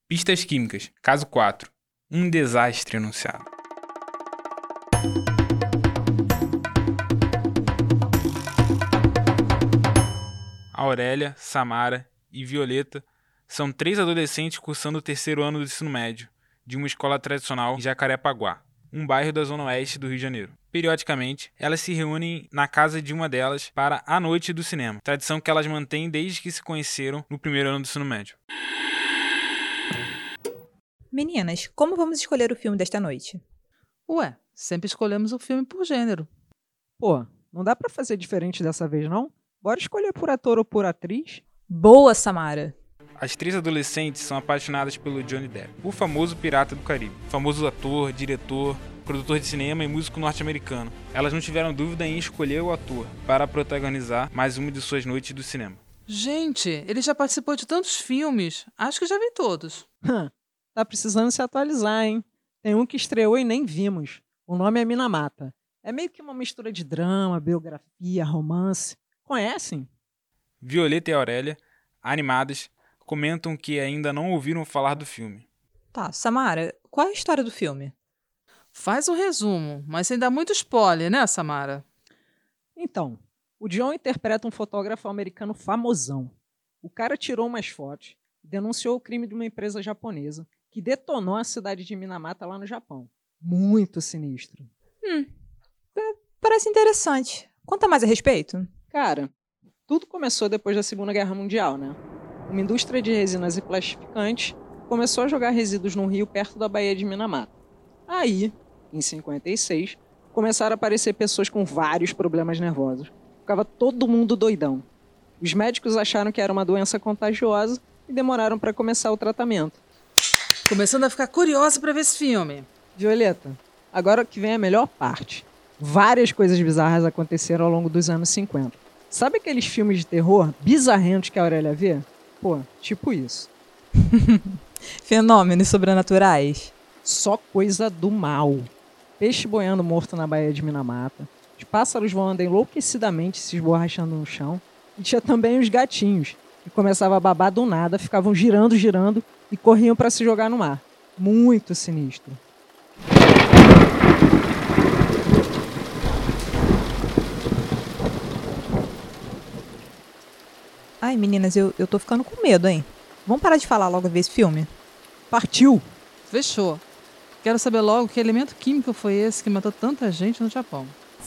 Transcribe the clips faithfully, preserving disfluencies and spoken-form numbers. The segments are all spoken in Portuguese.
Pistas Químicas, caso quatro. Um desastre anunciado. Aurélia, Samara e Violeta são três adolescentes cursando o terceiro ano do ensino médio de uma escola tradicional em Jacarepaguá, um bairro da zona oeste do Rio de Janeiro. Periodicamente, elas se reúnem na casa de uma delas para a noite do cinema, tradição que elas mantêm desde que se conheceram no primeiro ano do ensino médio. Meninas, como vamos escolher o filme desta noite? Ué, sempre escolhemos o filme por gênero. Pô, não dá pra fazer diferente dessa vez, não? Bora escolher por ator ou por atriz? Boa, Samara! As três adolescentes são apaixonadas pelo Johnny Depp, o famoso pirata do Caribe, famoso ator, diretor, produtor de cinema e músico norte-americano. Elas não tiveram dúvida em escolher o ator para protagonizar mais uma de suas noites do cinema. Gente, ele já participou de tantos filmes. Acho que já vi todos. Tá precisando se atualizar, hein? Tem um que estreou e nem vimos. O nome é Minamata. É meio que uma mistura de drama, biografia, romance. Conhecem? Violeta e Aurélia, animadas, comentam que ainda não ouviram falar do filme. Tá, Samara, qual é a história do filme? Faz um resumo, mas sem dar muito spoiler, né, Samara? Então, o John interpreta um fotógrafo americano famosão. O cara tirou umas fotos e denunciou o crime de uma empresa japonesa que detonou a cidade de Minamata lá no Japão. Muito sinistro. Hum, parece interessante. Conta mais a respeito. Cara, tudo começou depois da Segunda Guerra Mundial, né? Uma indústria de resinas e plastificantes começou a jogar resíduos num rio perto da Baía de Minamata. Aí, em cinquenta e seis, começaram a aparecer pessoas com vários problemas nervosos. Ficava todo mundo doidão. Os médicos acharam que era uma doença contagiosa e demoraram para começar o tratamento. Começando a ficar curiosa para ver esse filme. Violeta, agora que vem a melhor parte. Várias coisas bizarras aconteceram ao longo dos anos cinquenta. Sabe aqueles filmes de terror bizarrentos que a Aurélia vê? Pô, tipo isso. Fenômenos sobrenaturais. Só coisa do mal. Peixe boiando morto na Baía de Minamata. Os pássaros voando enlouquecidamente se esborrachando no chão. E tinha também os gatinhos, que começavam a babar do nada, ficavam girando, girando e corriam para se jogar no mar. Muito sinistro. Ai, meninas, eu, eu tô ficando com medo, hein? Vamos parar de falar logo e ver esse filme? Partiu! Fechou. Quero saber logo que elemento químico foi esse que matou tanta gente no Japão.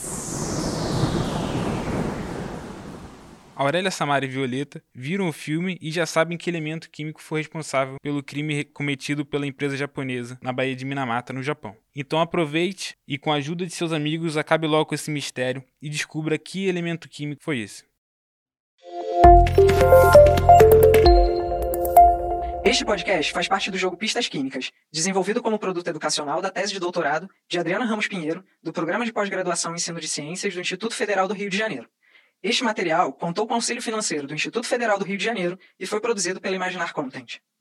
Aurélia, Samara e Violeta viram o filme e já sabem que elemento químico foi responsável pelo crime cometido pela empresa japonesa na Baía de Minamata, no Japão. Então aproveite e, com a ajuda de seus amigos, acabe logo com esse mistério e descubra que elemento químico foi esse. Este podcast faz parte do jogo Pistas Químicas, desenvolvido como produto educacional da tese de doutorado de Adriana Ramos Pinheiro, do Programa de Pós-Graduação em Ensino de Ciências do Instituto Federal do Rio de Janeiro. Este material contou com auxílio financeiro do Instituto Federal do Rio de Janeiro e foi produzido pela Imaginar Content.